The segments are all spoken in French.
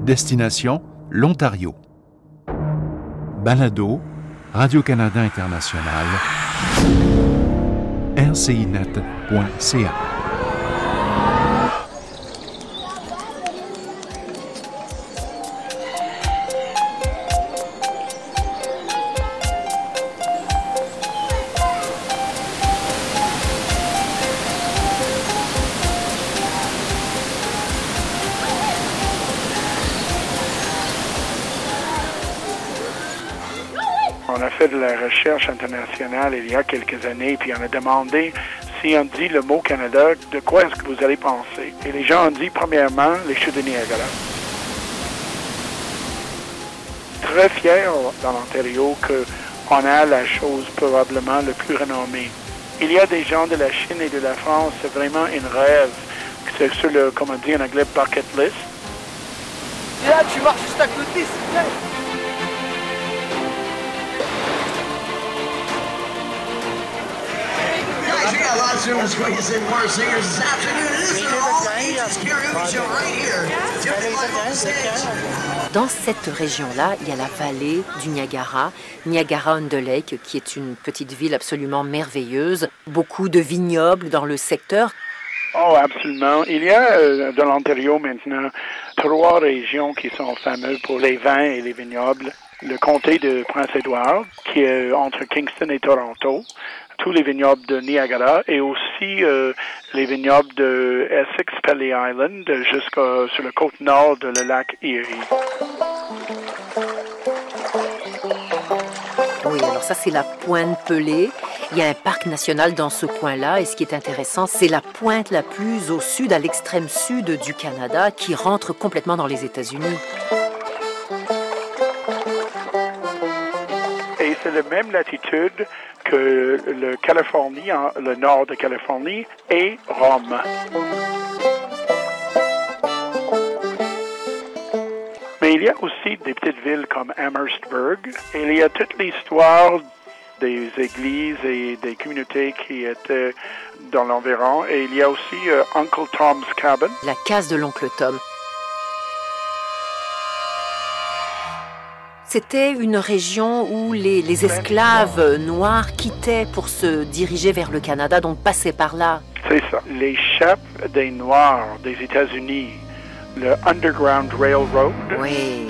Destination, l'Ontario. Balado, Radio-Canada International, rcinet.ca. On a fait de la recherche internationale il y a quelques années, puis on a demandé si on dit le mot Canada, de quoi est-ce que vous allez penser? Et les gens ont dit, premièrement, les chutes de Niagara. Très fiers dans l'Ontario qu'on a la chose probablement le plus renommée. Il y a des gens de la Chine et de la France, c'est vraiment un rêve. C'est sur le, comme on dit en anglais, bucket list. Et là, tu marches juste à côté, s'il te plaît. We got a lot of students going to say more singers this afternoon. This is an all-ages karaoke show right here. Jumping live on the stage. Dans cette région-là, il y a la vallée du Niagara, Niagara-on-the-Lake, qui est une petite ville absolument merveilleuse. Beaucoup de vignobles dans le secteur. Oh, absolument. Il y a dans l'Ontario maintenant 3 régions qui sont fameuses pour les vins et les vignobles. Le comté de Prince-Édouard, qui est entre Kingston et Toronto. Tous les vignobles de Niagara et aussi les vignobles de Essex, Pelly Island, jusqu'à sur la côte nord de le lac Erie. Oui, alors ça, c'est la pointe Pelée. Il y a un parc national dans ce coin-là et ce qui est intéressant, c'est la pointe la plus au sud, à l'extrême sud du Canada, qui rentre complètement dans les États-Unis. Et c'est la même latitude que le Californie, le nord de Californie et Rome. Mais il y a aussi des petites villes comme Amherstburg. Et il y a toute l'histoire des églises et des communautés qui étaient dans l'environ. Et il y a aussi Uncle Tom's Cabin. La case de l'oncle Tom. C'était une région où les esclaves noirs quittaient pour se diriger vers le Canada, donc passaient par là. C'est ça. Les chefs des Noirs des États-Unis, le Underground Railroad. Oui.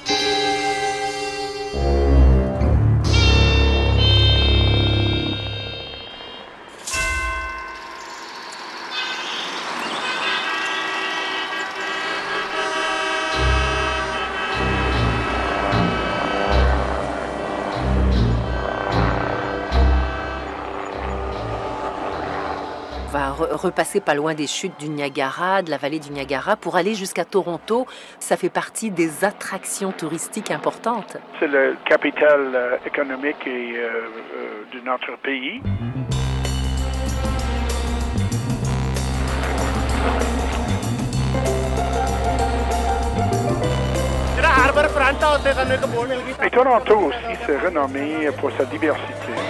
Va repasser pas loin des chutes du Niagara, de la vallée du Niagara, pour aller jusqu'à Toronto. Ça fait partie des attractions touristiques importantes. C'est la capitale économique et, de notre pays. Et Toronto aussi s'est renommé pour sa diversité.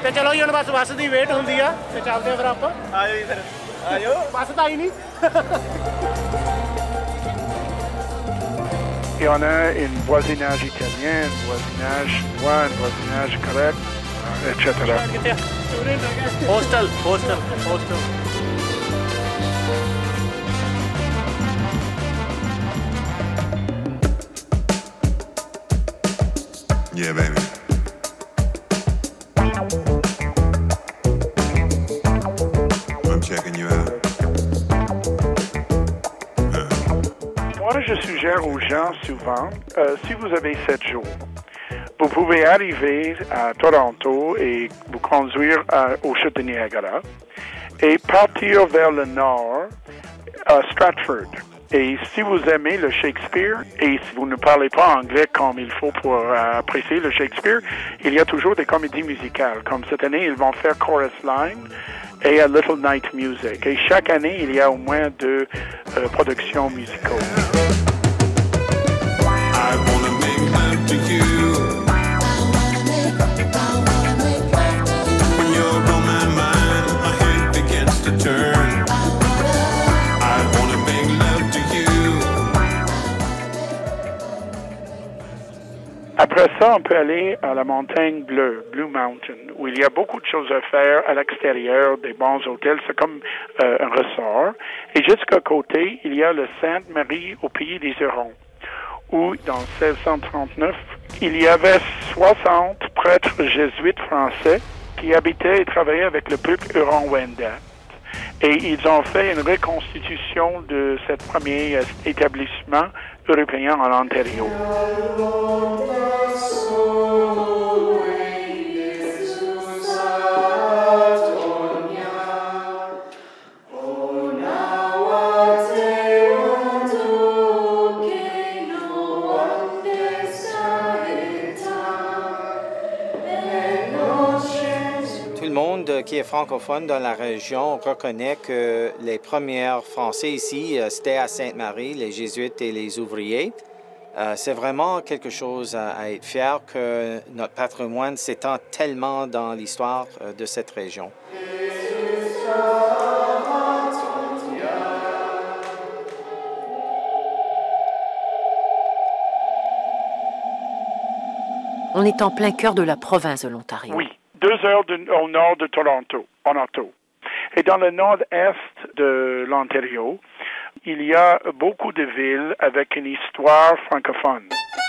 Et on a un voisinage italien, un voisinage chinois, un voisinage grec, etc. Hostel. Yeah, baby. I'm checking you out. Moi, je suggère aux gens souvent, si vous avez 7 jours, vous pouvez arriver à Toronto et vous conduire aux chutes de Niagara et partir vers le nord à Stratford. Et si vous aimez le Shakespeare et si vous ne parlez pas anglais comme il faut pour apprécier le Shakespeare, il y a toujours des comédies musicales. Comme cette année, ils vont faire Chorus Line et A Little Night Music. Et chaque année, il y a au moins 2 productions musicales. I wanna make love to you. When you're on my mind, my head begins to turn. I wanna make love to you. Après ça, on peut aller à la montagne bleue, Blue Mountain, où il y a beaucoup de choses à faire à l'extérieur, des bons hôtels, c'est comme un ressort. Et jusqu'à côté, il y a le Sainte-Marie au pays des Hurons, où dans 1639, il y avait 60 prêtres jésuites français qui habitaient et travaillaient avec le peuple Huron-Wendat. Et ils ont fait une reconstitution de ce premier établissement européen en Ontario. Tout le monde qui est francophone dans la région reconnaît que les premiers Français ici, c'était à Sainte-Marie, les Jésuites et les ouvriers. C'est vraiment quelque chose à être fier que notre patrimoine s'étend tellement dans l'histoire de cette région. On est en plein cœur de la province de l'Ontario. Oui, 2 heures au nord de Toronto. Et dans le nord-est de l'Ontario, il y a beaucoup de villes avec une histoire francophone.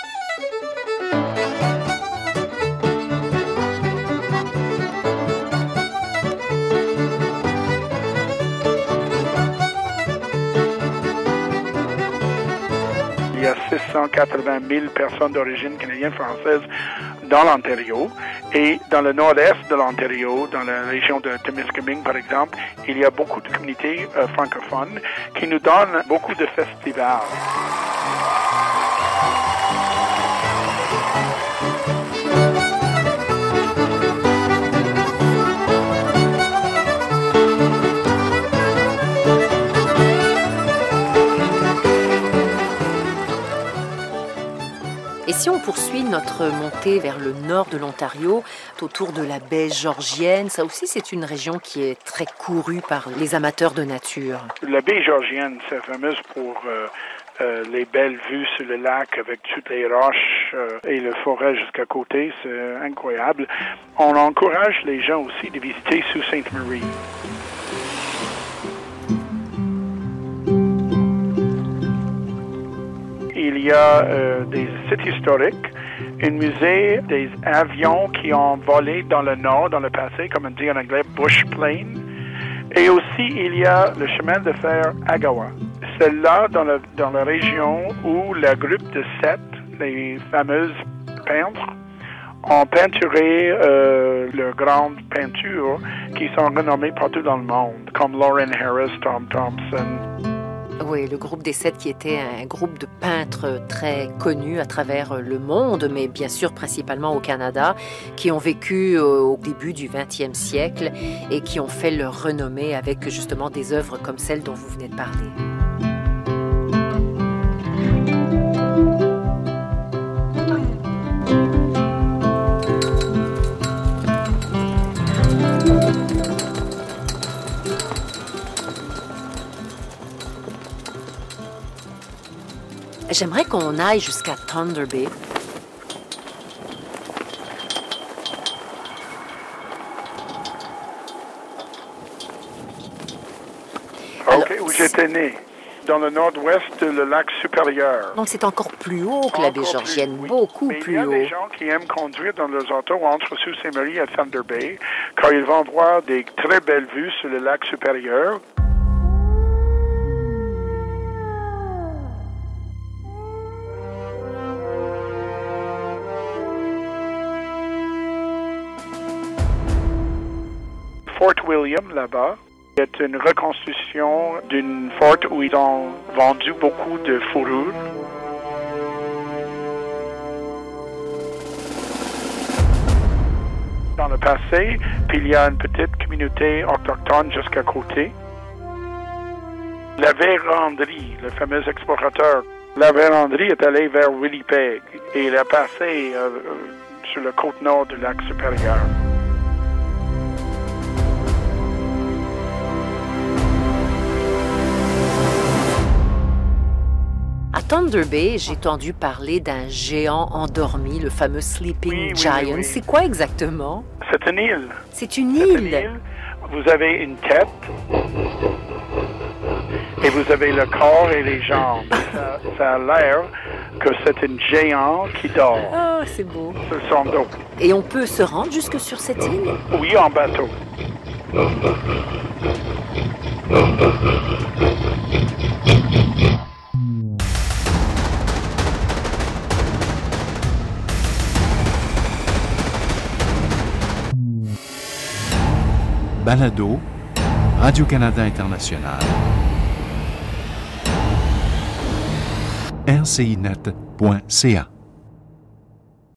Il y a 680 000 personnes d'origine canadienne-française dans l'Ontario. Et dans le nord-est de l'Ontario, dans la région de Témiscamingue, par exemple, il y a beaucoup de communautés francophones qui nous donnent beaucoup de festivals. Et si on poursuit notre montée vers le nord de l'Ontario, autour de la baie Georgienne, ça aussi c'est une région qui est très courue par les amateurs de nature. La baie Georgienne, c'est fameuse pour les belles vues sur le lac avec toutes les roches et le forêt jusqu'à côté, c'est incroyable. On encourage les gens aussi de visiter Sault Ste. Marie. Il y a des sites historiques, un musée des avions qui ont volé dans le nord, dans le passé, comme on dit en anglais, Bush Plane. Et aussi, il y a le chemin de fer Agawa. C'est là, dans la région où le groupe de 7, les fameuses peintres, ont peinturé leurs grandes peintures qui sont renommées partout dans le monde, comme Lauren Harris, Tom Thompson. Oui, le groupe des 7 qui était un groupe de peintres très connus à travers le monde, mais bien sûr principalement au Canada, qui ont vécu au début du 20e siècle et qui ont fait leur renommée avec justement des œuvres comme celle dont vous venez de parler. J'aimerais qu'on aille jusqu'à Thunder Bay. OK, où j'étais né, dans le nord-ouest, le lac supérieur. Donc c'est encore plus haut que la baie Georgienne, oui. beaucoup Mais plus haut. Il y a des gens qui aiment conduire dans leurs autos entre Sault Ste. Marie et Thunder Bay, car ils vont voir des très belles vues sur le lac supérieur. Fort William, là-bas, est une reconstruction d'une forte où ils ont vendu beaucoup de fourrures. Dans le passé, puis il y a une petite communauté autochtone jusqu'à côté. La Vérandrie, le fameux explorateur, la Vérandrie est allée vers Winnipeg et il a passé sur la côte nord du lac supérieur. À Thunder Bay, j'ai entendu parler d'un géant endormi, le fameux Sleeping Giant. Oui. C'est quoi exactement? C'est une île. C'est une C'est une île. île. Vous avez une tête et vous avez le corps et les jambes. Ça a l'air que c'est un géant qui dort Ah, c'est beau. sur son dos. Et on peut se rendre jusque sur cette île? Oui, en bateau. Balado, Radio-Canada International. RCINet.ca